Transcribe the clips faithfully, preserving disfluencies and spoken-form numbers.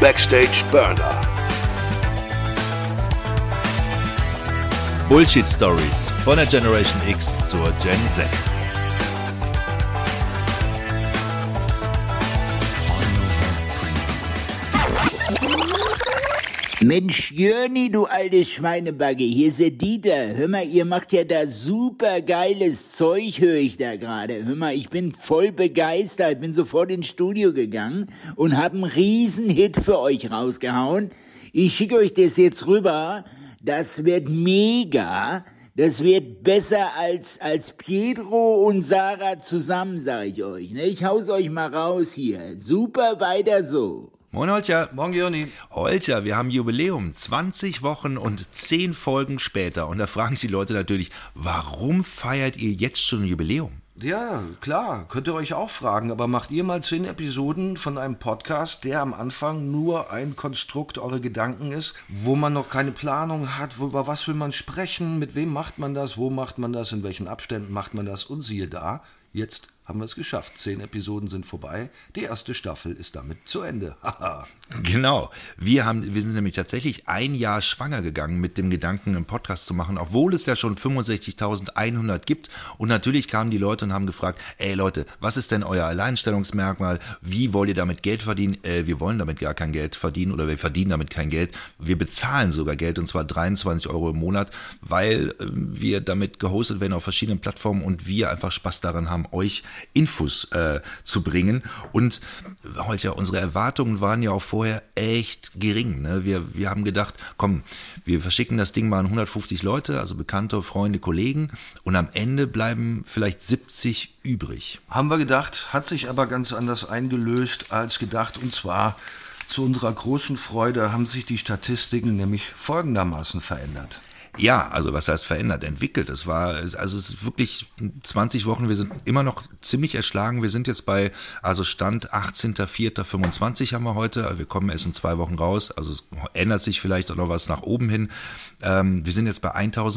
Backstage Burner. Bullshit Stories von der Generation X zur Gen Z. Mensch, Jörni, du altes Schweinebagge, hier ist der Dieter. Hör mal, ihr macht ja da super geiles Zeug, höre ich da gerade. Hör mal, ich bin voll begeistert, bin sofort ins Studio gegangen und hab einen riesen Hit für euch rausgehauen. Ich schicke euch das jetzt rüber, das wird mega, das wird besser als als Pietro und Sarah zusammen, sag ich euch. Ne? Ich hau's euch mal raus hier, super, weiter so. Moin Holger. Morgen, Jörni. Holger, wir haben Jubiläum, zwanzig Wochen und zehn Folgen später. Und da fragen sich die Leute natürlich, warum feiert ihr jetzt schon ein Jubiläum? Ja, klar, könnt ihr euch auch fragen, aber macht ihr mal zehn Episoden von einem Podcast, der am Anfang nur ein Konstrukt eurer Gedanken ist, wo man noch keine Planung hat, wo, über was will man sprechen, mit wem macht man das, wo macht man das, in welchen Abständen macht man das und siehe da, jetzt haben wir es geschafft. Zehn Episoden sind vorbei. Die erste Staffel ist damit zu Ende. Genau. Wir haben, wir sind nämlich tatsächlich ein Jahr schwanger gegangen mit dem Gedanken, einen Podcast zu machen, obwohl es ja schon fünfundsechzigtausendeinhundert gibt. Und natürlich kamen die Leute und haben gefragt, ey Leute, was ist denn euer Alleinstellungsmerkmal? Wie wollt ihr damit Geld verdienen? Äh, wir wollen damit gar kein Geld verdienen oder wir verdienen damit kein Geld. Wir bezahlen sogar Geld und zwar dreiundzwanzig Euro im Monat, weil äh, wir damit gehostet werden auf verschiedenen Plattformen und wir einfach Spaß daran haben, euch Infos äh, zu bringen. Und heute, unsere Erwartungen waren ja auch vorher echt gering. Ne? Wir, wir haben gedacht, komm, wir verschicken das Ding mal an hundertfünfzig Leute, also Bekannte, Freunde, Kollegen und am Ende bleiben vielleicht siebzig übrig. Haben wir gedacht, hat sich aber ganz anders eingelöst als gedacht und zwar zu unserer großen Freude haben sich die Statistiken nämlich folgendermaßen verändert. Ja, also was heißt verändert, entwickelt. Es war, also es ist wirklich zwanzig Wochen, wir sind immer noch ziemlich erschlagen. Wir sind jetzt bei, also Stand achtzehnter vierter fünfundzwanzig haben wir heute. Wir kommen erst in zwei Wochen raus, also es ändert sich vielleicht auch noch was nach oben hin. Ähm, wir sind jetzt bei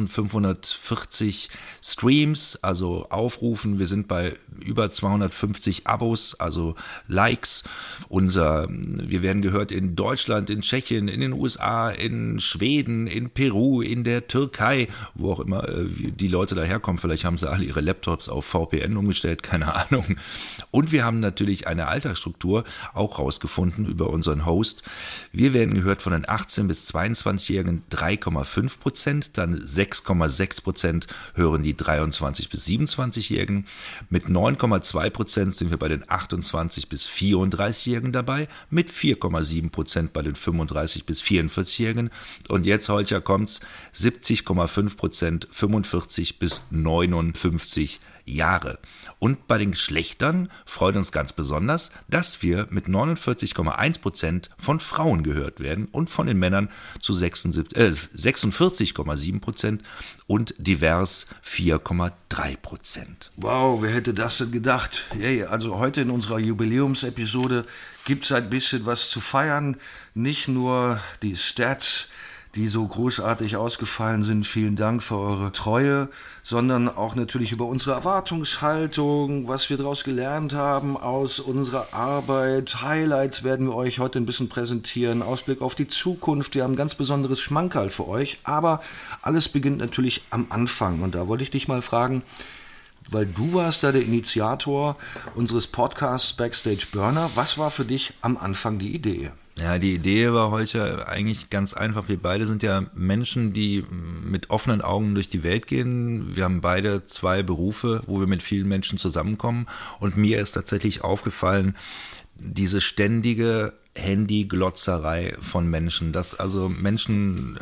eintausendfünfhundertvierzig Streams, also Aufrufen. Wir sind bei über zweihundertfünfzig Abos, also Likes. Unser, wir werden gehört in Deutschland, in Tschechien, in den U S A, in Schweden, in Peru, in der Türkei, wo auch immer äh, die Leute daherkommen. Vielleicht haben sie alle ihre Laptops auf V P N umgestellt, keine Ahnung. Und wir haben natürlich eine Altersstruktur auch rausgefunden über unseren Host. Wir werden gehört von den achtzehn- bis zweiundzwanzigjährigen drei Komma fünf Prozent, dann sechs Komma sechs Prozent hören die dreiundzwanzig- bis siebenundzwanzigjährigen. Mit neun Komma zwei Prozent sind wir bei den achtundzwanzig- bis vierunddreißigjährigen dabei, mit vier Komma sieben Prozent bei den fünfunddreißig- bis vierundvierzigjährigen. Und jetzt, Holger, kommt's, siebzig Komma fünf Prozent fünfundvierzig bis neunundfünfzig Jahre. Und bei den Geschlechtern freut uns ganz besonders, dass wir mit neunundvierzig Komma eins Prozent von Frauen gehört werden und von den Männern zu sechsundvierzig Komma sieben Prozent und divers vier Komma drei Prozent. Wow, wer hätte das denn gedacht? Hey, also heute in unserer Jubiläumsepisode gibt es ein bisschen was zu feiern. Nicht nur die Stats, die so großartig ausgefallen sind, vielen Dank für eure Treue, sondern auch natürlich über unsere Erwartungshaltung, was wir daraus gelernt haben aus unserer Arbeit. Highlights werden wir euch heute ein bisschen präsentieren, Ausblick auf die Zukunft. Wir haben ein ganz besonderes Schmankerl für euch, aber alles beginnt natürlich am Anfang. Und da wollte ich dich mal fragen, weil du warst da der Initiator unseres Podcasts Backstage Burner. Was war für dich am Anfang die Idee? Ja, die Idee war heute eigentlich ganz einfach. Wir beide sind ja Menschen, die mit offenen Augen durch die Welt gehen. Wir haben beide zwei Berufe, wo wir mit vielen Menschen zusammenkommen. Und mir ist tatsächlich aufgefallen, diese ständige Handy-Glotzerei von Menschen, dass also Menschen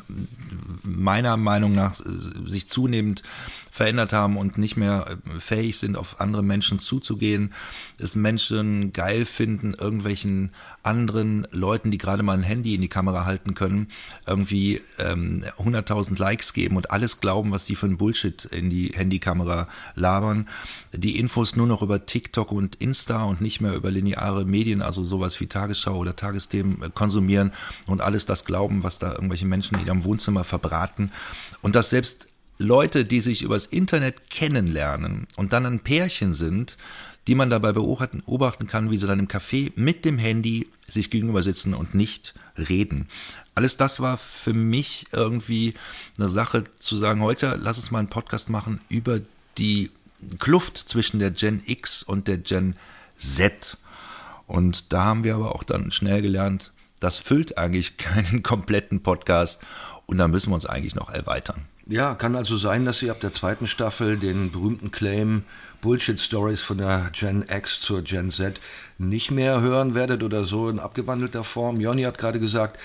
meiner Meinung nach sich zunehmend verändert haben und nicht mehr fähig sind, auf andere Menschen zuzugehen, es Menschen geil finden, irgendwelchen anderen Leuten, die gerade mal ein Handy in die Kamera halten können, irgendwie ähm, hunderttausend Likes geben und alles glauben, was die für ein Bullshit in die Handykamera labern, die Infos nur noch über TikTok und Insta und nicht mehr über lineare Medien, also sowas wie Tagesschau oder Tagesthemen konsumieren und alles das glauben, was da irgendwelche Menschen in ihrem Wohnzimmer verbraten und dass selbst Leute, die sich übers Internet kennenlernen und dann ein Pärchen sind, die man dabei beobachten, beobachten kann, wie sie dann im Café mit dem Handy sich gegenüber sitzen und nicht reden. Alles das war für mich irgendwie eine Sache zu sagen, heute lass uns mal einen Podcast machen über die Kluft zwischen der Gen X und der Gen Z. Und da haben wir aber auch dann schnell gelernt, das füllt eigentlich keinen kompletten Podcast und da müssen wir uns eigentlich noch erweitern. Ja, kann also sein, dass Sie ab der zweiten Staffel den berühmten Claim Bullshit-Stories von der Gen X zur Gen Z nicht mehr hören werdet oder so in abgewandelter Form. Jonny hat gerade gesagt,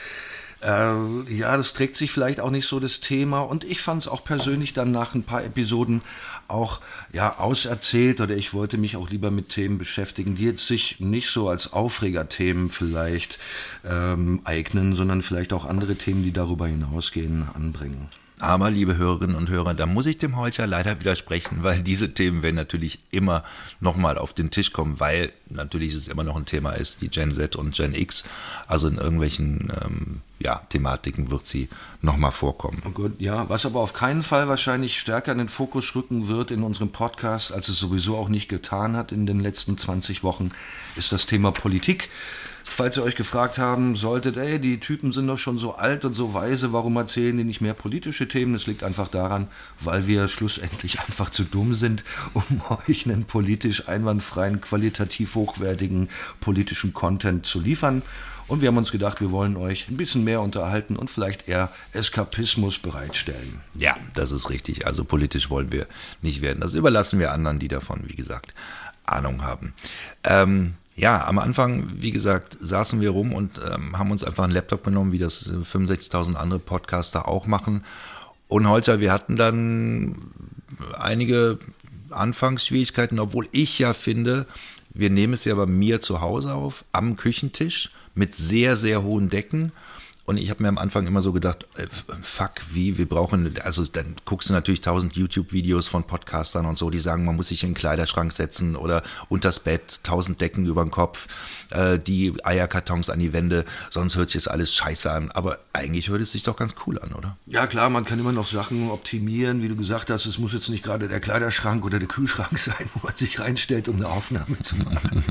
äh, ja, das trägt sich vielleicht auch nicht so das Thema und ich fand es auch persönlich dann nach ein paar Episoden auch ja auserzählt oder ich wollte mich auch lieber mit Themen beschäftigen, die jetzt sich nicht so als Aufregerthemen vielleicht ähm, eignen, sondern vielleicht auch andere Themen, die darüber hinausgehen, anbringen. Aber, liebe Hörerinnen und Hörer, da muss ich dem Holger leider widersprechen, weil diese Themen werden natürlich immer nochmal auf den Tisch kommen, weil natürlich es immer noch ein Thema ist, die Gen Z und Gen X. Also in irgendwelchen ähm, ja, Thematiken wird sie nochmal vorkommen. Oh Gott, ja, was aber auf keinen Fall wahrscheinlich stärker in den Fokus rücken wird in unserem Podcast, als es sowieso auch nicht getan hat in den letzten zwanzig Wochen, ist das Thema Politik. Falls ihr euch gefragt haben solltet, ey, die Typen sind doch schon so alt und so weise, warum erzählen die nicht mehr politische Themen? Das liegt einfach daran, weil wir schlussendlich einfach zu dumm sind, um euch einen politisch einwandfreien, qualitativ hochwertigen politischen Content zu liefern. Und wir haben uns gedacht, wir wollen euch ein bisschen mehr unterhalten und vielleicht eher Eskapismus bereitstellen. Ja, das ist richtig. Also politisch wollen wir nicht werden. Das überlassen wir anderen, die davon, wie gesagt, Ahnung haben. Ähm, Ja, am Anfang, wie gesagt, saßen wir rum und ähm, haben uns einfach einen Laptop genommen, wie das fünfundsechzigtausend andere Podcaster auch machen. Und heute, wir hatten dann einige Anfangsschwierigkeiten, obwohl ich ja finde, wir nehmen es ja bei mir zu Hause auf, am Küchentisch mit sehr, sehr hohen Decken. Und ich habe mir am Anfang immer so gedacht, äh, fuck, wie, wir brauchen, also dann guckst du natürlich tausend YouTube-Videos von Podcastern und so, die sagen, man muss sich in den Kleiderschrank setzen oder unters Bett, tausend Decken über den Kopf, äh, die Eierkartons an die Wände, sonst hört sich das alles scheiße an. Aber eigentlich hört es sich doch ganz cool an, oder? Ja klar, man kann immer noch Sachen optimieren, wie du gesagt hast, es muss jetzt nicht gerade der Kleiderschrank oder der Kühlschrank sein, wo man sich reinstellt, um eine Aufnahme zu machen.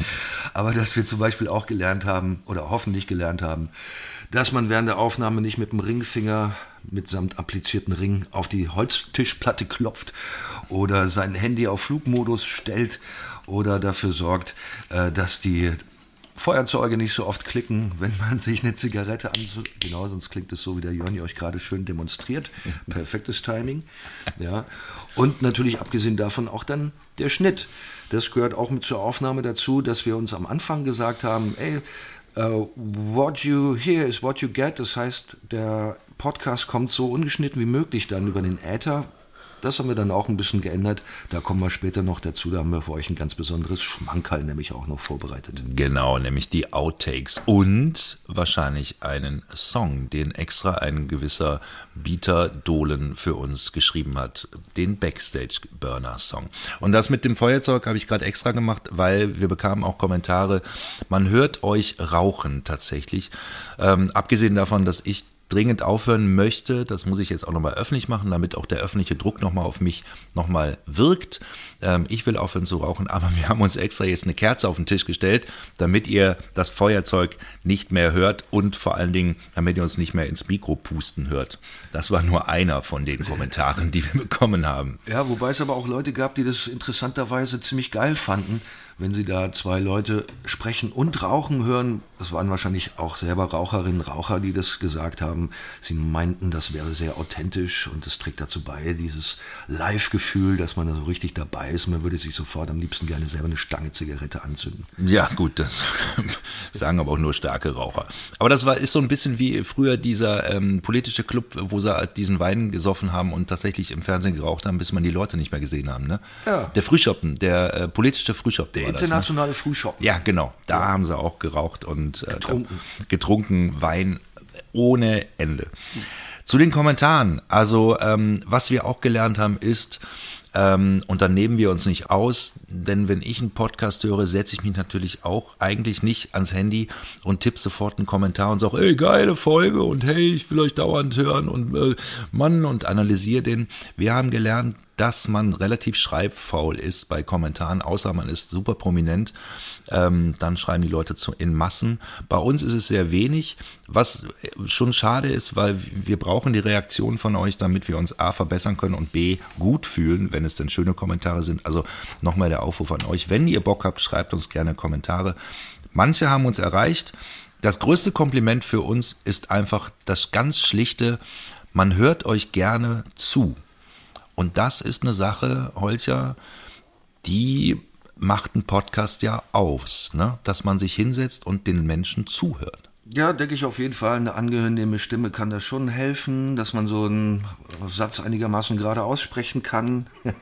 Aber dass wir zum Beispiel auch gelernt haben, oder hoffentlich gelernt haben, dass man während der Aufnahme nicht mit dem Ringfinger mitsamt applizierten Ring auf die Holztischplatte klopft oder sein Handy auf Flugmodus stellt oder dafür sorgt, dass die Feuerzeuge nicht so oft klicken, wenn man sich eine Zigarette anzündet. Genau, sonst klingt es so, wie der Jonny euch gerade schön demonstriert. Perfektes Timing. Ja. Und natürlich abgesehen davon auch dann der Schnitt. Das gehört auch mit zur Aufnahme dazu, dass wir uns am Anfang gesagt haben, ey, Uh, what you hear is what you get. Das heißt, der Podcast kommt so ungeschnitten wie möglich dann über den Äther. Das haben wir dann auch ein bisschen geändert. Da kommen wir später noch dazu. Da haben wir für euch ein ganz besonderes Schmankerl nämlich auch noch vorbereitet. Genau, nämlich die Outtakes und wahrscheinlich einen Song, den extra ein gewisser Bieter Dohlen für uns geschrieben hat. Den Backstage-Burner-Song. Und das mit dem Feuerzeug habe ich gerade extra gemacht, weil wir bekamen auch Kommentare. Man hört euch rauchen tatsächlich. Ähm, abgesehen davon, dass ich dringend aufhören möchte, das muss ich jetzt auch nochmal öffentlich machen, damit auch der öffentliche Druck nochmal auf mich nochmal wirkt. Ähm, ich will aufhören zu rauchen, aber wir haben uns extra jetzt eine Kerze auf den Tisch gestellt, damit ihr das Feuerzeug nicht mehr hört und vor allen Dingen, damit ihr uns nicht mehr ins Mikro pusten hört. Das war nur einer von den Kommentaren, die wir bekommen haben. Ja, wobei es aber auch Leute gab, die das interessanterweise ziemlich geil fanden, wenn sie da zwei Leute sprechen und rauchen hören. Das waren wahrscheinlich auch selber Raucherinnen, Raucher, die das gesagt haben. Sie meinten, das wäre sehr authentisch und es trägt dazu bei, dieses Live-Gefühl, dass man da so richtig dabei ist. Man würde sich sofort am liebsten gerne selber eine Stange Zigarette anzünden. Ja, gut, das sagen aber auch nur starke Raucher. Aber das war ist so ein bisschen wie früher dieser ähm, politische Club, wo sie halt diesen Wein gesoffen haben und tatsächlich im Fernsehen geraucht haben, bis man die Leute nicht mehr gesehen haben. Ne? Ja. Der Frühschoppen, der äh, politische Frühschoppen. Der internationale das, ne? Frühschoppen. Ja, genau. Da ja. haben sie auch geraucht und äh, getrunken. getrunken, Wein ohne Ende. Zu den Kommentaren. Also ähm, was wir auch gelernt haben ist, ähm, und dann nehmen wir uns nicht aus, denn wenn ich einen Podcast höre, setze ich mich natürlich auch eigentlich nicht ans Handy und tippe sofort einen Kommentar und sage, ey, geile Folge und hey, ich will euch dauernd hören und äh, Mann und analysiere den. Wir haben gelernt, dass man relativ schreibfaul ist bei Kommentaren, außer man ist super prominent, ähm, dann schreiben die Leute zu, in Massen. Bei uns ist es sehr wenig, was schon schade ist, weil wir brauchen die Reaktion von euch, damit wir uns A verbessern können und B gut fühlen, wenn es denn schöne Kommentare sind. Also nochmal der Aufruf an euch, wenn ihr Bock habt, schreibt uns gerne Kommentare. Manche haben uns erreicht. Das größte Kompliment für uns ist einfach das ganz schlichte, man hört euch gerne zu. Und das ist eine Sache, Holger, die macht einen Podcast ja aus, ne? Dass man sich hinsetzt und den Menschen zuhört. Ja, denke ich auf jeden Fall. Eine angenehme Stimme kann da schon helfen, dass man so einen Satz einigermaßen gerade aussprechen kann.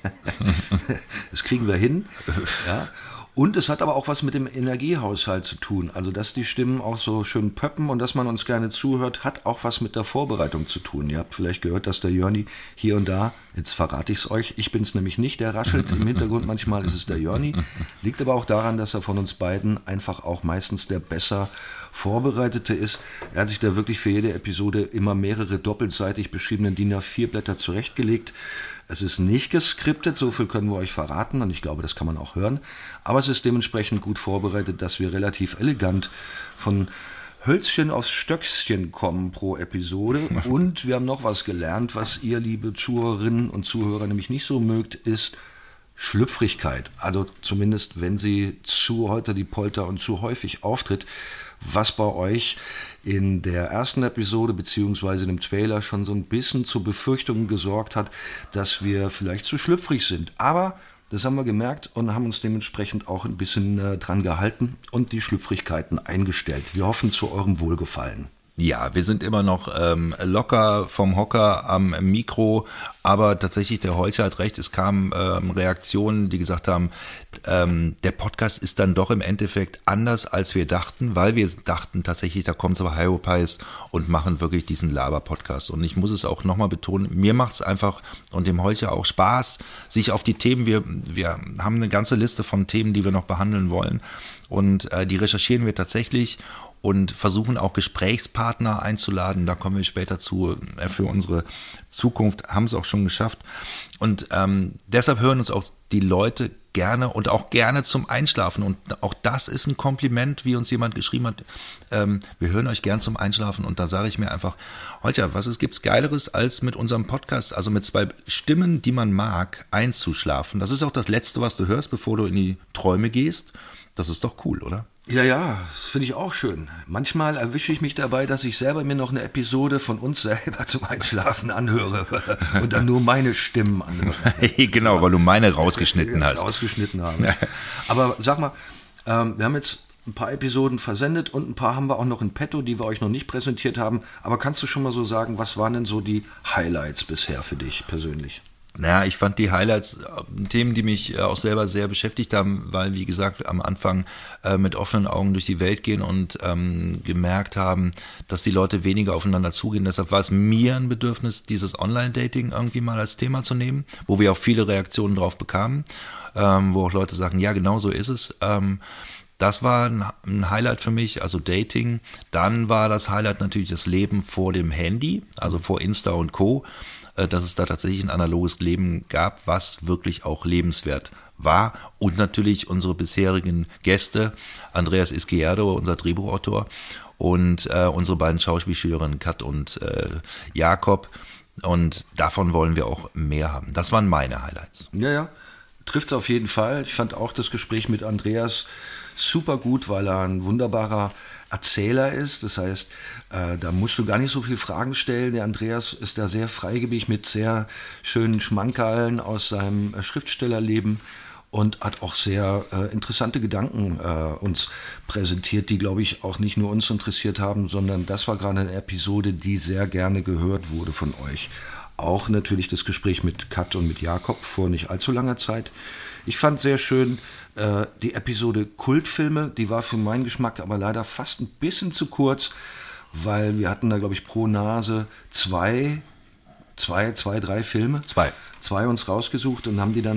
Das kriegen wir hin. Ja. Und es hat aber auch was mit dem Energiehaushalt zu tun. Also, dass die Stimmen auch so schön pöppen und dass man uns gerne zuhört, hat auch was mit der Vorbereitung zu tun. Ihr habt vielleicht gehört, dass der Jörni hier und da, jetzt verrate ich es euch, ich bin es nämlich nicht, der raschelt im Hintergrund, manchmal ist es der Jörni. Liegt aber auch daran, dass er von uns beiden einfach auch meistens der besser Vorbereitete ist. Er hat sich da wirklich für jede Episode immer mehrere doppelseitig beschriebenen D I N A vier Blätter zurechtgelegt. Es ist nicht geskriptet, so viel können wir euch verraten und ich glaube, das kann man auch hören. Aber es ist dementsprechend gut vorbereitet, dass wir relativ elegant von Hölzchen aufs Stöckchen kommen pro Episode. Und wir haben noch was gelernt, was ihr, liebe Zuhörerinnen und Zuhörer, nämlich nicht so mögt, ist Schlüpfrigkeit. Also zumindest, wenn sie zu heute die Polter und zu häufig auftritt, was bei euch in der ersten Episode beziehungsweise in dem Trailer schon so ein bisschen zu Befürchtungen gesorgt hat, dass wir vielleicht zu schlüpfrig sind. Aber das haben wir gemerkt und haben uns dementsprechend auch ein bisschen äh, dran gehalten und die Schlüpfrigkeiten eingestellt. Wir hoffen zu eurem Wohlgefallen. Ja, wir sind immer noch ähm, locker vom Hocker am Mikro, aber tatsächlich, der Holger hat recht, es kamen ähm, Reaktionen, die gesagt haben, ähm, der Podcast ist dann doch im Endeffekt anders, als wir dachten, weil wir dachten tatsächlich, da kommen so Hyopies und machen wirklich diesen Laber-Podcast. Und ich muss es auch nochmal betonen, mir macht es einfach und dem Holger auch Spaß, sich auf die Themen, wir, wir haben eine ganze Liste von Themen, die wir noch behandeln wollen und äh, die recherchieren wir tatsächlich und versuchen auch Gesprächspartner einzuladen. Da kommen wir später zu. Für unsere Zukunft haben es auch schon geschafft. Und ähm, deshalb hören uns auch die Leute gerne und auch gerne zum Einschlafen. Und auch das ist ein Kompliment, wie uns jemand geschrieben hat. Ähm, wir hören euch gern zum Einschlafen. Und da sage ich mir einfach, Holger, was es gibt's Geileres als mit unserem Podcast, also mit zwei Stimmen, die man mag, einzuschlafen. Das ist auch das Letzte, was du hörst, bevor du in die Träume gehst. Das ist doch cool, oder? Ja, ja, das finde ich auch schön. Manchmal erwische ich mich dabei, dass ich selber mir noch eine Episode von uns selber zum Einschlafen anhöre und dann nur meine Stimmen anhöre. Genau, weil du meine rausgeschnitten hast. Rausgeschnitten habe. Aber sag mal, ähm, wir haben jetzt ein paar Episoden versendet und ein paar haben wir auch noch in petto, die wir euch noch nicht präsentiert haben. Aber kannst du schon mal so sagen, was waren denn so die Highlights bisher für dich persönlich? Naja, ich fand die Highlights, Themen, die mich auch selber sehr beschäftigt haben, weil, wie gesagt, am Anfang äh, mit offenen Augen durch die Welt gehen und ähm, gemerkt haben, dass die Leute weniger aufeinander zugehen. Deshalb war es mir ein Bedürfnis, dieses Online-Dating irgendwie mal als Thema zu nehmen, wo wir auch viele Reaktionen drauf bekamen, ähm, wo auch Leute sagen, ja, genau so ist es. Ähm, Das war ein Highlight für mich, also Dating. Dann war das Highlight natürlich das Leben vor dem Handy, also vor Insta und Co., dass es da tatsächlich ein analoges Leben gab, was wirklich auch lebenswert war. Und natürlich unsere bisherigen Gäste, Andreas Izquierdo, unser Drehbuchautor, und äh, unsere beiden Schauspielschülerinnen Kat und äh, Jakob. Und davon wollen wir auch mehr haben. Das waren meine Highlights. Ja, ja, trifft es auf jeden Fall. Ich fand auch das Gespräch mit Andreas super gut, weil er ein wunderbarer Erzähler ist. Das heißt, äh, da musst du gar nicht so viele Fragen stellen. Der Andreas ist da sehr freigebig mit sehr schönen Schmankerln aus seinem äh, Schriftstellerleben und hat auch sehr äh, interessante Gedanken äh, uns präsentiert, die, glaube ich, auch nicht nur uns interessiert haben, sondern das war gerade eine Episode, die sehr gerne gehört wurde von euch. Auch natürlich das Gespräch mit Kat und mit Jakob vor nicht allzu langer Zeit. Ich fand sehr schön äh, die Episode Kultfilme, die war für meinen Geschmack aber leider fast ein bisschen zu kurz, weil wir hatten da, glaube ich, pro Nase zwei, zwei, zwei, drei Filme. Zwei. Zwei uns rausgesucht und haben die dann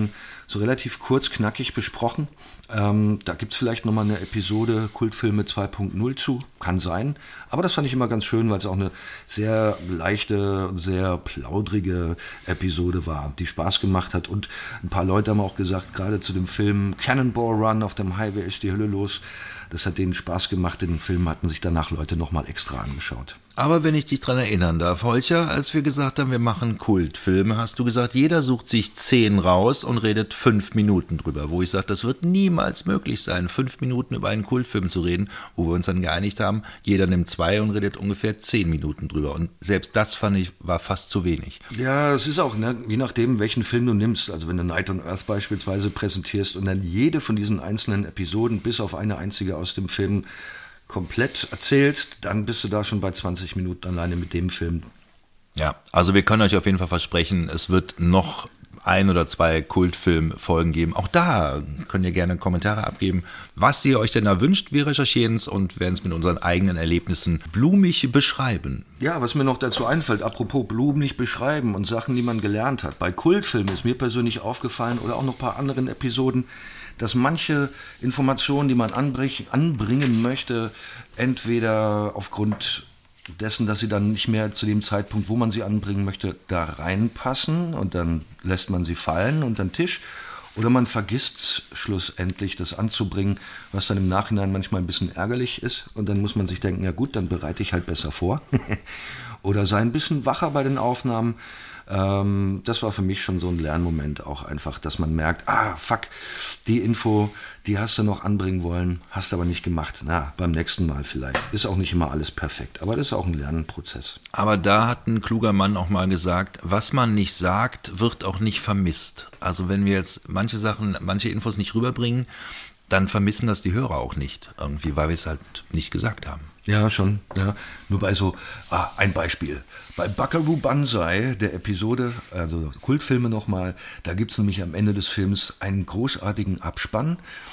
so relativ kurz, knackig besprochen. Ähm, da gibt es vielleicht nochmal eine Episode Kultfilme zwei Punkt null zu, kann sein. Aber das fand ich immer ganz schön, weil es auch eine sehr leichte und sehr plaudrige Episode war, die Spaß gemacht hat. Und ein paar Leute haben auch gesagt, gerade zu dem Film Cannonball Run, auf dem Highway ist die Hölle los, das hat denen Spaß gemacht. Den Film hatten sich danach Leute nochmal extra angeschaut. Aber wenn ich dich dran erinnern darf, Holger, als wir gesagt haben, wir machen Kultfilme, hast du gesagt, jeder sucht sich zehn raus und redet fünf Minuten drüber. Wo ich sage, das wird niemals möglich sein, fünf Minuten über einen Kultfilm zu reden, wo wir uns dann geeinigt haben, jeder nimmt zwei und redet ungefähr zehn Minuten drüber. Und selbst das fand ich, war fast zu wenig. Ja, es ist auch, ne, je nachdem, welchen Film du nimmst. Also wenn du Night on Earth beispielsweise präsentierst und dann jede von diesen einzelnen Episoden, bis auf eine einzige aus dem Film, komplett erzählst, dann bist du da schon bei zwanzig Minuten alleine mit dem Film. Ja, also wir können euch auf jeden Fall versprechen, es wird noch ein oder zwei Kultfilmfolgen geben. Auch da könnt ihr gerne Kommentare abgeben, was ihr euch denn da wünscht. Wir recherchieren es und werden es mit unseren eigenen Erlebnissen blumig beschreiben. Ja, was mir noch dazu einfällt, apropos blumig beschreiben und Sachen, die man gelernt hat. Bei Kultfilmen ist mir persönlich aufgefallen oder auch noch ein paar anderen Episoden, dass manche Informationen, die man anbringen möchte, entweder aufgrund dessen, dass sie dann nicht mehr zu dem Zeitpunkt, wo man sie anbringen möchte, da reinpassen und dann lässt man sie fallen unter den Tisch, oder man vergisst schlussendlich, das anzubringen, was dann im Nachhinein manchmal ein bisschen ärgerlich ist, und dann muss man sich denken, ja gut, dann bereite ich halt besser vor oder sei ein bisschen wacher bei den Aufnahmen. Ähm, das war für mich schon so ein Lernmoment auch einfach, dass man merkt, ah, fuck, die Info, die hast du noch anbringen wollen, hast aber nicht gemacht. Na, beim nächsten Mal vielleicht. Ist auch nicht immer alles perfekt, aber das ist auch ein Lernprozess. Aber da hat ein kluger Mann auch mal gesagt, was man nicht sagt, wird auch nicht vermisst. Also wenn wir jetzt manche Sachen, manche Infos nicht rüberbringen, dann vermissen das die Hörer auch nicht irgendwie, weil wir es halt nicht gesagt haben. Ja, schon. Ja. Nur bei so, ah, ein Beispiel. Bei Buckaroo Banzai, der Episode, also Kultfilme nochmal, da gibt es nämlich am Ende des Films einen großartigen Abspann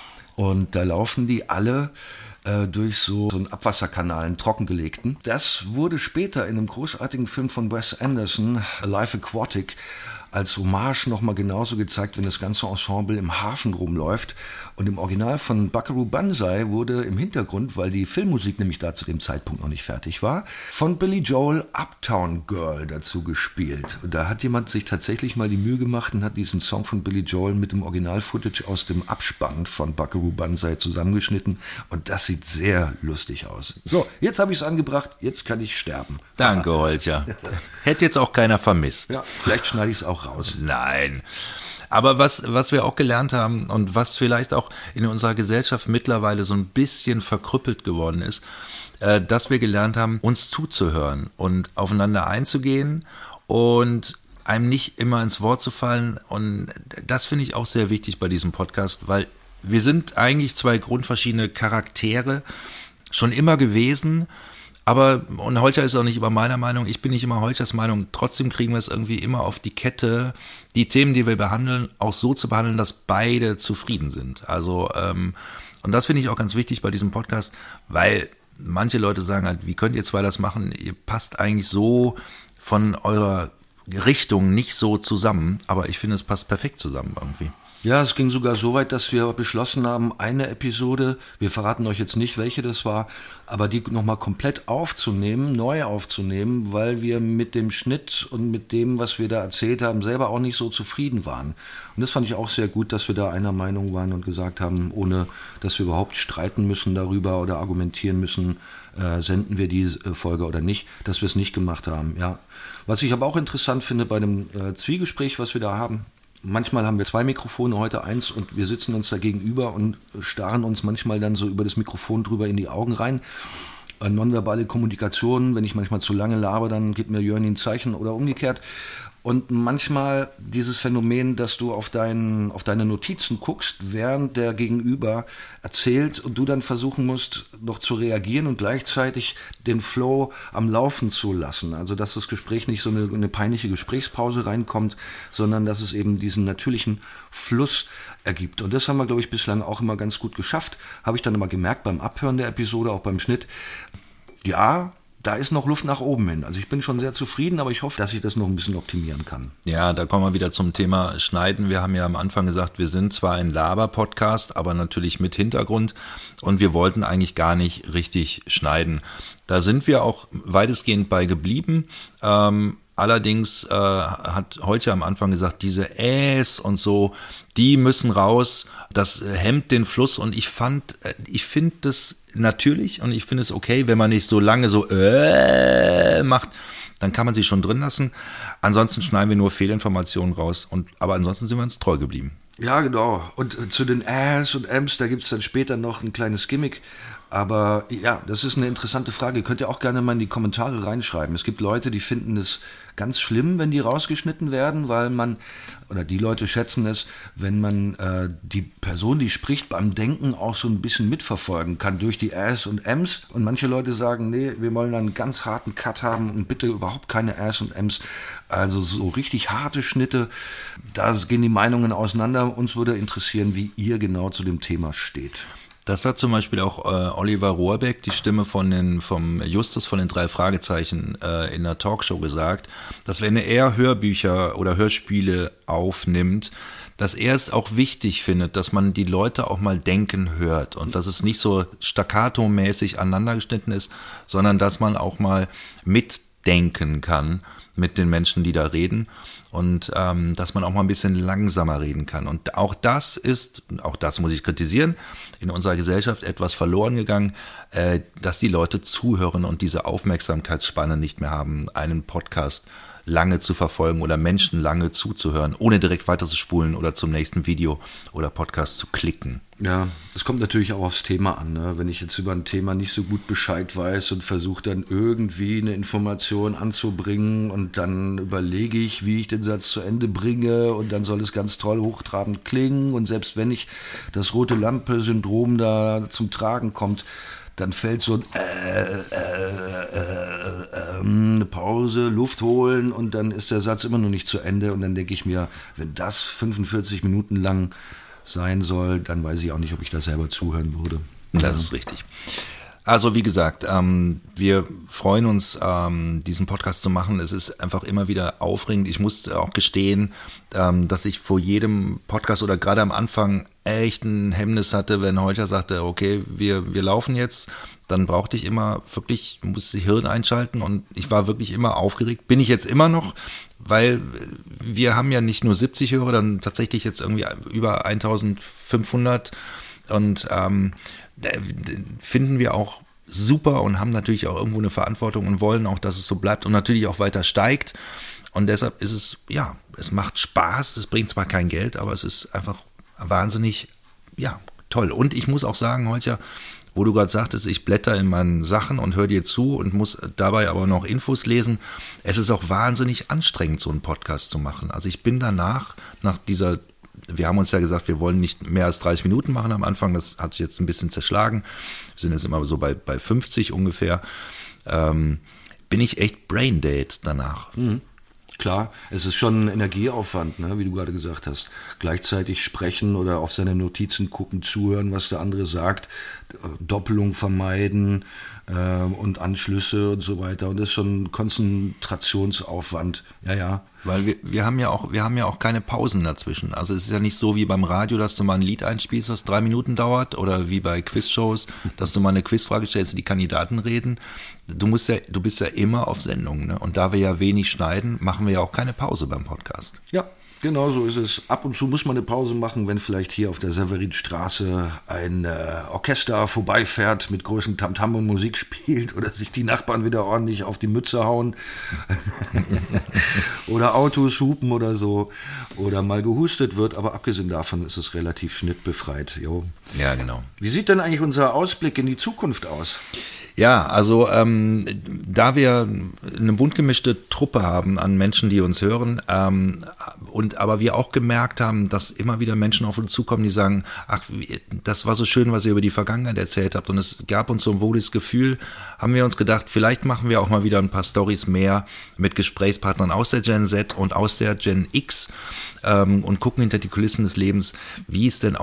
und da laufen die alle äh, durch so, so einen Abwasserkanal, einen trockengelegten. Das wurde später in einem großartigen Film von Wes Anderson, Life Aquatic, als Hommage nochmal genauso gezeigt, wenn das ganze Ensemble im Hafen rumläuft. Und im Original von Buckaroo Banzai wurde im Hintergrund, weil die Filmmusik nämlich da zu dem Zeitpunkt noch nicht fertig war, von Billy Joel Uptown Girl dazu gespielt. Und da hat jemand sich tatsächlich mal die Mühe gemacht und hat diesen Song von Billy Joel mit dem Original-Footage aus dem Abspann von Buckaroo Banzai zusammengeschnitten. Und das sieht sehr lustig aus. So, jetzt habe ich es angebracht, jetzt kann ich sterben. Danke, Holger. Hätte jetzt auch keiner vermisst. Ja, vielleicht schneide ich es auch raus. Nein. Aber was, was wir auch gelernt haben und was vielleicht auch in unserer Gesellschaft mittlerweile so ein bisschen verkrüppelt geworden ist, äh, dass wir gelernt haben, uns zuzuhören und aufeinander einzugehen und einem nicht immer ins Wort zu fallen. Und das finde ich auch sehr wichtig bei diesem Podcast, weil wir sind eigentlich zwei grundverschiedene Charaktere schon immer gewesen. Aber, und Holger ist auch nicht immer meiner Meinung, ich bin nicht immer Holgers Meinung, trotzdem kriegen wir es irgendwie immer auf die Kette, die Themen, die wir behandeln, auch so zu behandeln, dass beide zufrieden sind. Also, ähm, und das finde ich auch ganz wichtig bei diesem Podcast, weil manche Leute sagen halt, wie könnt ihr zwei das machen? Ihr passt eigentlich so von eurer Richtung nicht so zusammen, aber ich finde, es passt perfekt zusammen irgendwie. Ja, es ging sogar so weit, dass wir beschlossen haben, eine Episode, wir verraten euch jetzt nicht, welche das war, aber die nochmal komplett aufzunehmen, neu aufzunehmen, weil wir mit dem Schnitt und mit dem, was wir da erzählt haben, selber auch nicht so zufrieden waren. Und das fand ich auch sehr gut, dass wir da einer Meinung waren und gesagt haben, ohne dass wir überhaupt streiten müssen darüber oder argumentieren müssen, äh, senden wir die äh, Folge oder nicht, dass wir es nicht gemacht haben. Ja. Was ich aber auch interessant finde bei dem äh, Zwiegespräch, was wir da haben, manchmal haben wir zwei Mikrofone, heute eins, und wir sitzen uns da gegenüber und starren uns manchmal dann so über das Mikrofon drüber in die Augen rein. Nonverbale Kommunikation, wenn ich manchmal zu lange laber, dann gibt mir Jörni ein Zeichen oder umgekehrt. Und manchmal dieses Phänomen, dass du auf, dein, auf deine Notizen guckst, während der Gegenüber erzählt und du dann versuchen musst, noch zu reagieren und gleichzeitig den Flow am Laufen zu lassen. Also dass das Gespräch nicht so eine, eine peinliche Gesprächspause reinkommt, sondern dass es eben diesen natürlichen Fluss ergibt. Und das haben wir, glaube ich, bislang auch immer ganz gut geschafft. Habe ich dann immer gemerkt beim Abhören der Episode, auch beim Schnitt. Ja, da ist noch Luft nach oben hin. Also ich bin schon sehr zufrieden, aber ich hoffe, dass ich das noch ein bisschen optimieren kann. Ja, da kommen wir wieder zum Thema Schneiden. Wir haben ja am Anfang gesagt, wir sind zwar ein Laber-Podcast, aber natürlich mit Hintergrund und wir wollten eigentlich gar nicht richtig schneiden. Da sind wir auch weitestgehend bei geblieben. Ähm, allerdings äh, hat heute am Anfang gesagt, diese Äs und so, die müssen raus. Das hemmt den Fluss und ich fand, ich finde das natürlich und ich finde es okay, wenn man nicht so lange so äh macht, dann kann man sie schon drin lassen. Ansonsten schneiden wir nur Fehlinformationen raus. Und aber ansonsten sind wir uns treu geblieben. Ja, genau. Und zu den Äs und Äms, da gibt es dann später noch ein kleines Gimmick. Aber ja, das ist eine interessante Frage. Ihr könnt ja auch gerne mal in die Kommentare reinschreiben. Es gibt Leute, die finden es ganz schlimm, wenn die rausgeschnitten werden, weil man, oder die Leute schätzen es, wenn man äh, die Person, die spricht, beim Denken auch so ein bisschen mitverfolgen kann durch die Äs und Äms. Und manche Leute sagen, nee, wir wollen dann einen ganz harten Cut haben und bitte überhaupt keine Äs und Äms. Also so richtig harte Schnitte, da gehen die Meinungen auseinander. Uns würde interessieren, wie ihr genau zu dem Thema steht. Das hat zum Beispiel auch äh, Oliver Rohrbeck, die Stimme von den, vom Justus von den drei Fragezeichen äh, in der Talkshow gesagt, dass wenn er Hörbücher oder Hörspiele aufnimmt, dass er es auch wichtig findet, dass man die Leute auch mal denken hört und dass es nicht so staccato-mäßig aneinander geschnitten ist, sondern dass man auch mal mitdenken kann mit den Menschen, die da reden und ähm, dass man auch mal ein bisschen langsamer reden kann. Und auch das ist, auch das muss ich kritisieren, in unserer Gesellschaft etwas verloren gegangen, äh, dass die Leute zuhören und diese Aufmerksamkeitsspanne nicht mehr haben, einen Podcast lange zu verfolgen oder Menschen lange zuzuhören, ohne direkt weiterzuspulen oder zum nächsten Video oder Podcast zu klicken. Ja, das kommt natürlich auch aufs Thema an. Ne? Wenn ich jetzt über ein Thema nicht so gut Bescheid weiß und versuche dann irgendwie eine Information anzubringen und dann überlege ich, wie ich den Satz zu Ende bringe und dann soll es ganz toll hochtrabend klingen und selbst wenn ich das rote Lampe-Syndrom da zum Tragen kommt, dann fällt so ein äh, äh, äh, äh, eine Pause, Luft holen und dann ist der Satz immer noch nicht zu Ende und dann denke ich mir, wenn das fünfundvierzig Minuten lang sein soll, dann weiß ich auch nicht, ob ich da selber zuhören würde. Das ist richtig. Also wie gesagt, ähm, wir freuen uns, ähm, diesen Podcast zu machen. Es ist einfach immer wieder aufregend. Ich muss auch gestehen, ähm, dass ich vor jedem Podcast oder gerade am Anfang echt ein Hemmnis hatte, wenn Holger sagte, okay, wir wir laufen jetzt, dann brauchte ich immer wirklich, musste Hirn einschalten und ich war wirklich immer aufgeregt. Bin ich jetzt immer noch, weil wir haben ja nicht nur siebzig Hörer, dann tatsächlich jetzt irgendwie über eintausendfünfhundert und ähm, finden wir auch super und haben natürlich auch irgendwo eine Verantwortung und wollen auch, dass es so bleibt und natürlich auch weiter steigt. Und deshalb ist es, ja, es macht Spaß, es bringt zwar kein Geld, aber es ist einfach wahnsinnig, ja, toll. Und ich muss auch sagen, heute, wo du gerade sagtest, ich blätter in meinen Sachen und höre dir zu und muss dabei aber noch Infos lesen, es ist auch wahnsinnig anstrengend, so einen Podcast zu machen. Also ich bin danach, nach dieser Wir haben uns ja gesagt, wir wollen nicht mehr als dreißig Minuten machen am Anfang. Das hat sich jetzt ein bisschen zerschlagen. Wir sind jetzt immer so bei, bei fünfzig ungefähr. Ähm, bin ich echt braindead danach. Mhm. Klar, es ist schon ein Energieaufwand, ne, wie du gerade gesagt hast. Gleichzeitig sprechen oder auf seine Notizen gucken, zuhören, was der andere sagt, Doppelung vermeiden äh, und Anschlüsse und so weiter. Und das ist schon ein Konzentrationsaufwand. Ja, ja. Weil wir, wir haben ja auch, wir haben ja auch keine Pausen dazwischen. Also es ist ja nicht so wie beim Radio, dass du mal ein Lied einspielst, das drei Minuten dauert, oder wie bei Quizshows, dass du mal eine Quizfrage stellst und die Kandidaten reden. Du musst ja, du bist ja immer auf Sendung, ne? Und da wir ja wenig schneiden, machen wir ja auch keine Pause beim Podcast. Ja. Genau so ist es. Ab und zu muss man eine Pause machen, wenn vielleicht hier auf der Severinstraße ein äh, Orchester vorbeifährt, mit großem Tamtam und Musik spielt oder sich die Nachbarn wieder ordentlich auf die Mütze hauen oder Autos hupen oder so oder mal gehustet wird. Aber abgesehen davon ist es relativ schnittbefreit. Jo. Ja, genau. Wie sieht denn eigentlich unser Ausblick in die Zukunft aus? Ja, also ähm, da wir eine bunt gemischte Truppe haben an Menschen, die uns hören, ähm, und aber wir auch gemerkt haben, dass immer wieder Menschen auf uns zukommen, die sagen, ach, das war so schön, was ihr über die Vergangenheit erzählt habt, und es gab uns so ein wohliges Gefühl, haben wir uns gedacht, vielleicht machen wir auch mal wieder ein paar Storys mehr mit Gesprächspartnern aus der Gen Z und aus der Gen X ähm, und gucken hinter die Kulissen des Lebens, wie es denn auch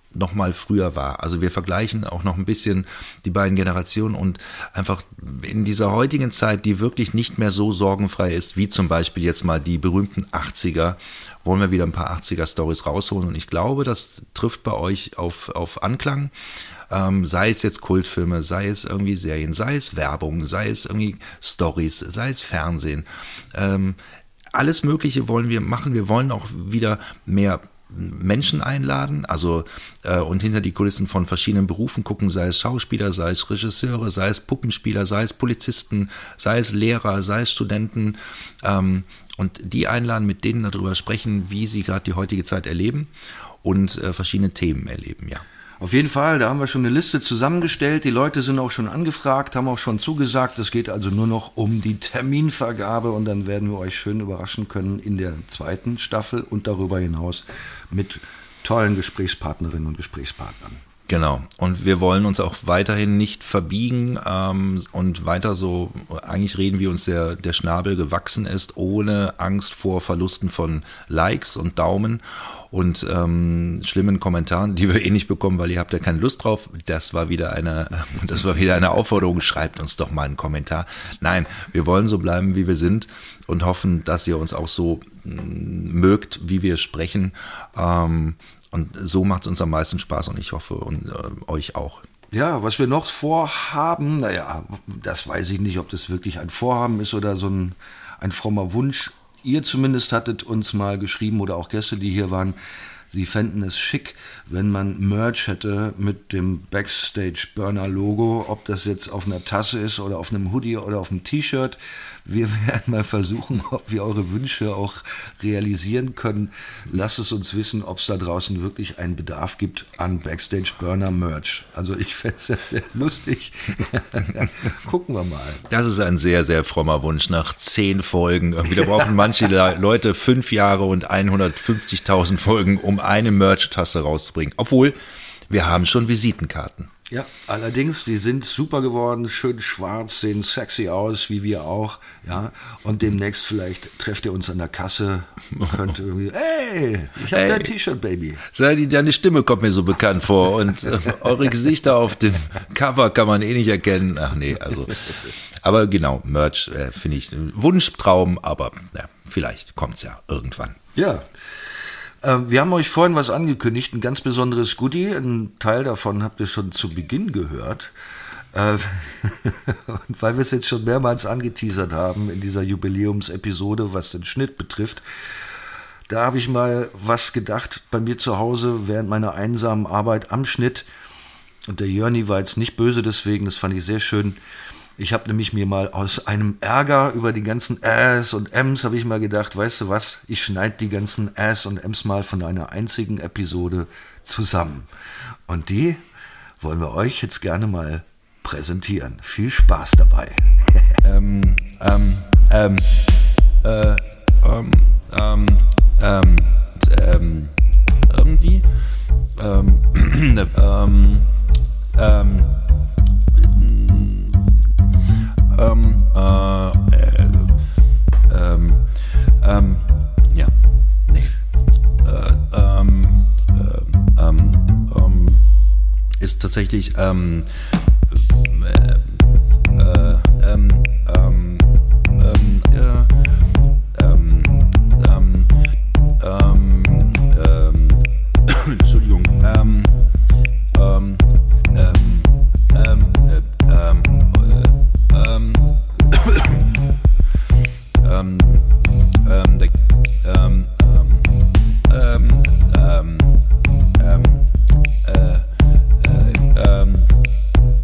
noch mal früher war. Also wir vergleichen auch noch ein bisschen die beiden Generationen und einfach in dieser heutigen Zeit, die wirklich nicht mehr so sorgenfrei ist, wie zum Beispiel jetzt mal die berühmten achtziger, wollen wir wieder ein paar achtziger-Stories rausholen und ich glaube, das trifft bei euch auf, auf Anklang. Ähm, sei es jetzt Kultfilme, sei es irgendwie Serien, sei es Werbung, sei es irgendwie Stories, sei es Fernsehen. Ähm, alles Mögliche wollen wir machen. Wir wollen auch wieder mehr Menschen einladen, also äh, und hinter die Kulissen von verschiedenen Berufen gucken, sei es Schauspieler, sei es Regisseure, sei es Puppenspieler, sei es Polizisten, sei es Lehrer, sei es Studenten ähm, und die einladen, mit denen darüber sprechen, wie sie gerade die heutige Zeit erleben und äh, verschiedene Themen erleben, ja. Auf jeden Fall, da haben wir schon eine Liste zusammengestellt. Die Leute sind auch schon angefragt, haben auch schon zugesagt. Es geht also nur noch um die Terminvergabe und dann werden wir euch schön überraschen können in der zweiten Staffel und darüber hinaus mit tollen Gesprächspartnerinnen und Gesprächspartnern. Genau. Und wir wollen uns auch weiterhin nicht verbiegen ähm, und weiter so, eigentlich reden, wie uns der, der Schnabel gewachsen ist, ohne Angst vor Verlusten von Likes und Daumen und ähm, schlimmen Kommentaren, die wir eh nicht bekommen, weil ihr habt ja keine Lust drauf. Das war wieder eine, das war wieder eine Aufforderung. Schreibt uns doch mal einen Kommentar. Nein, wir wollen so bleiben, wie wir sind und hoffen, dass ihr uns auch so m, mögt, wie wir sprechen. Ähm, und so macht es uns am meisten Spaß und ich hoffe und äh, euch auch. Ja, was wir noch vorhaben, naja, das weiß ich nicht, ob das wirklich ein Vorhaben ist oder so ein, ein frommer Wunsch. Ihr zumindest hattet uns mal geschrieben oder auch Gäste, die hier waren, sie fänden es schick, wenn man Merch hätte mit dem Backstage-Burner-Logo, ob das jetzt auf einer Tasse ist oder auf einem Hoodie oder auf einem T-Shirt. Wir werden mal versuchen, ob wir eure Wünsche auch realisieren können. Lasst es uns wissen, ob es da draußen wirklich einen Bedarf gibt an Backstage-Burner-Merch. Also ich fände es ja sehr lustig. Gucken wir mal. Das ist ein sehr, sehr frommer Wunsch nach zehn Folgen. Da brauchen manche Leute fünf Jahre und hundertfünfzigtausend Folgen, um eine Merch-Tasse rauszubringen. Obwohl, wir haben schon Visitenkarten. Ja, allerdings, die sind super geworden, schön schwarz, sehen sexy aus, wie wir auch, ja, und demnächst vielleicht trefft ihr uns an der Kasse, könnt irgendwie, hey, ich hab hey, dein T-Shirt, Baby. Sei die, deine Stimme kommt mir so bekannt vor und äh, eure Gesichter auf dem Cover kann man eh nicht erkennen, ach nee, also, aber genau, Merch äh, finde ich ein Wunschtraum, aber ja, vielleicht kommt's ja irgendwann. Ja. Wir haben euch vorhin was angekündigt, ein ganz besonderes Goodie. Ein Teil davon habt ihr schon zu Beginn gehört. Und weil wir es jetzt schon mehrmals angeteasert haben in dieser Jubiläumsepisode, was den Schnitt betrifft, da habe ich mal was gedacht bei mir zu Hause während meiner einsamen Arbeit am Schnitt. Und der Jörni war jetzt nicht böse deswegen, das fand ich sehr schön. Ich habe nämlich mir mal aus einem Ärger über die ganzen Äs und Ms, habe ich mal gedacht, weißt du was, ich schneide die ganzen Äs und Ms mal von einer einzigen Episode zusammen. Und die wollen wir euch jetzt gerne mal präsentieren. Viel Spaß dabei. ähm, ähm, ähm, äh, ähm, ähm, ähm, ähm, irgendwie, ähm, ähm, ähm, Ähm, äh, äh, ähm, ähm, ja, nee, äh, ähm, äh, ähm, ähm, ist tatsächlich, ähm, äh, äh, ähm, ähm, ähm, äh, ähm, ähm, ähm, ähm, Entschuldigung, ähm, ähm, ähm, ähm, äh, ähm, Ähm, ähm, ähm, der, ähm, ähm, ähm, ähm, äh, äh, ähm,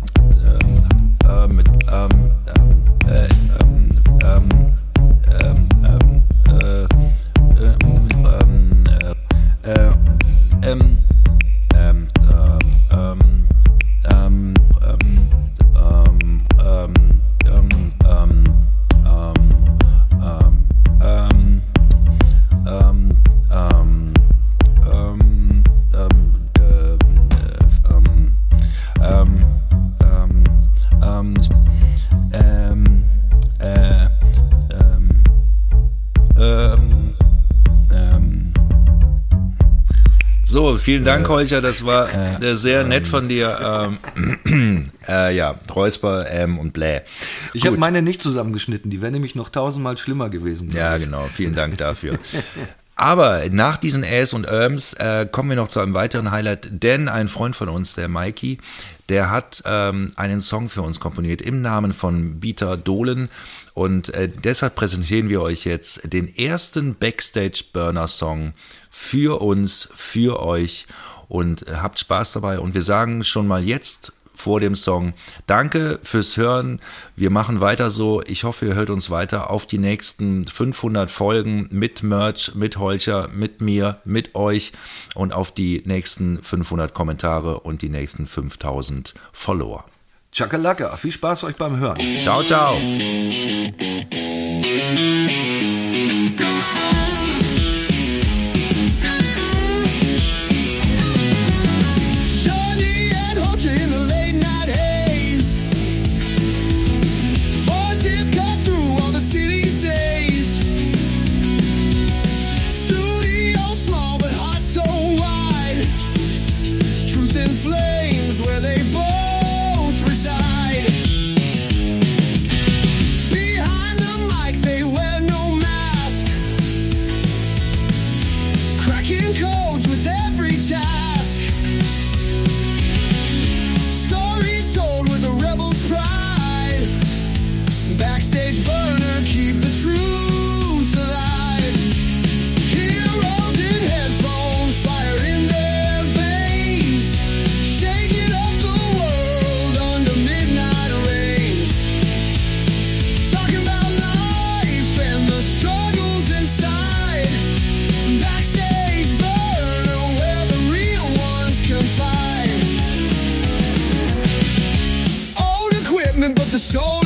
So, vielen Dank, Holger, das war äh, sehr nett von dir. Ähm, äh, ja, Räusper ähm, und Bläh. Ich habe meine nicht zusammengeschnitten, die wäre nämlich noch tausendmal schlimmer gewesen. Ja, genau, vielen Dank dafür. Aber nach diesen Äs und Öms äh, kommen wir noch zu einem weiteren Highlight, denn ein Freund von uns, der Mikey, der hat ähm, einen Song für uns komponiert im Namen von Bieter Dohlen und äh, deshalb präsentieren wir euch jetzt den ersten Backstage-Burner-Song für uns, für euch und äh, habt Spaß dabei und wir sagen schon mal jetzt vor dem Song. Danke fürs Hören. Wir machen weiter so. Ich hoffe, ihr hört uns weiter auf die nächsten fünfhundert Folgen mit Merch, mit Holger, mit mir, mit euch und auf die nächsten fünfhundert Kommentare und die nächsten fünftausend Follower. Chakalaka, viel Spaß euch beim Hören. Ciao, ciao. But the soul